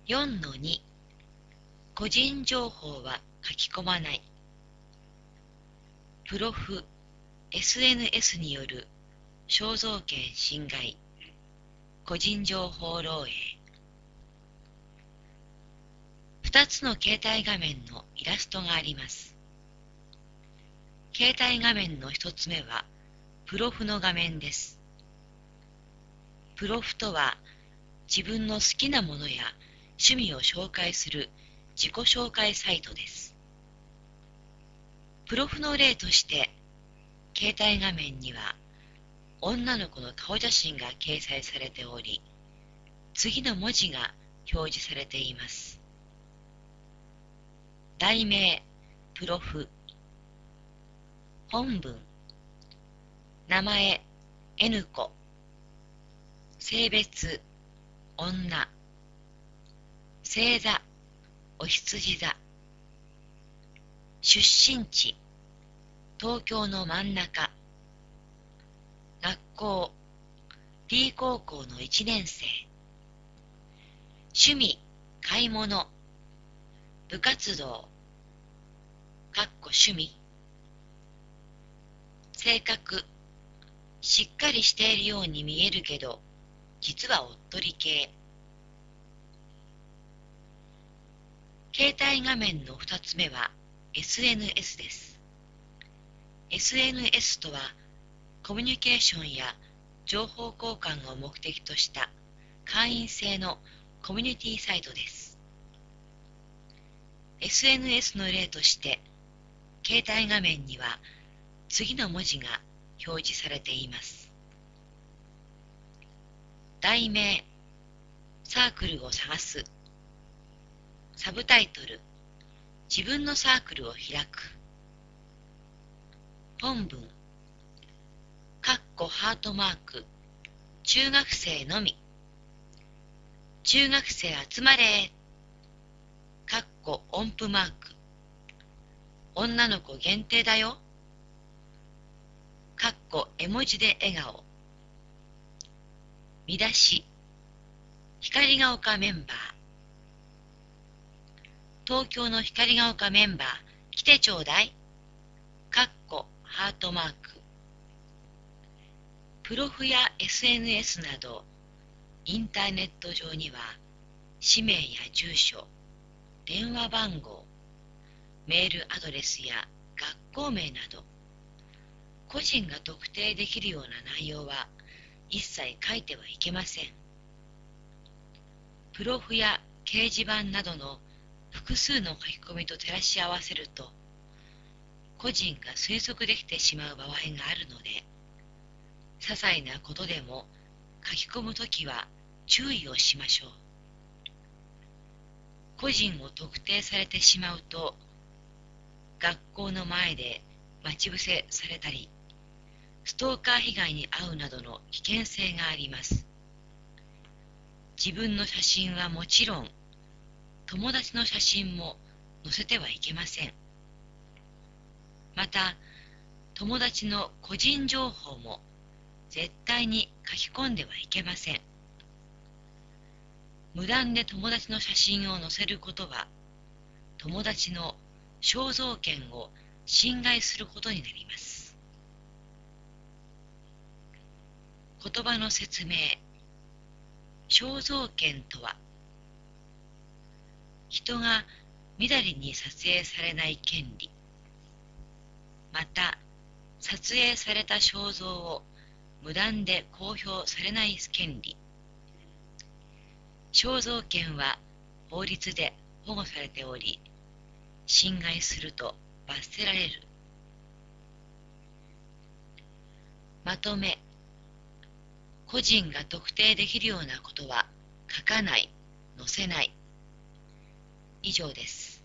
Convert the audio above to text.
4-2 個人情報は書き込まない。プロフ SNS による肖像権侵害、個人情報漏洩。2つの携帯画面のイラストがあります。携帯画面の1つ目はプロフの画面です。プロフとは自分の好きなものや趣味を紹介する自己紹介サイトです。プロフの例として、携帯画面には女の子の顔写真が掲載されており、次の文字が表示されています。題名、プロフ。本文、名前、N 子。性別、女。星座、お羊座。出身地、東京の真ん中。学校、D 高校の1年生。趣味、買い物。部活動、趣味。性格、しっかりしているように見えるけど、実はおっとり系。携帯画面の2つ目は SNS です。SNS とは、コミュニケーションや情報交換を目的とした会員制のコミュニティサイトです。SNS の例として、携帯画面には次の文字が表示されています。題名、サークルを探す。サブタイトル、自分のサークルを開く。本文、ハートマーク、中学生のみ。中学生集まれ。音符マーク、女の子限定だよ。絵文字で笑顔。見出し、光が丘メンバー。東京の光が丘メンバー、来てちょうだい。ハートマーク。プロフや SNS など、インターネット上には、氏名や住所、電話番号、メールアドレスや学校名など、個人が特定できるような内容は一切書いてはいけません。プロフや掲示板などの複数の書き込みと照らし合わせると、個人が推測できてしまう場合があるので、些細なことでも書き込むときは注意をしましょう。個人を特定されてしまうと、学校の前で待ち伏せされたり、ストーカー被害に遭うなどの危険性があります。自分の写真はもちろん、友達の写真も載せてはいけません。また、友達の個人情報も絶対に書き込んではいけません。無断で友達の写真を載せることは、友達の肖像権を侵害することになります。言葉の説明。肖像権とは、人がみだりに撮影されない権利、また、撮影された肖像を無断で公表されない権利。肖像権は法律で保護されており、侵害すると罰せられる。まとめ。個人が特定できるようなことは書かない、載せない。以上です。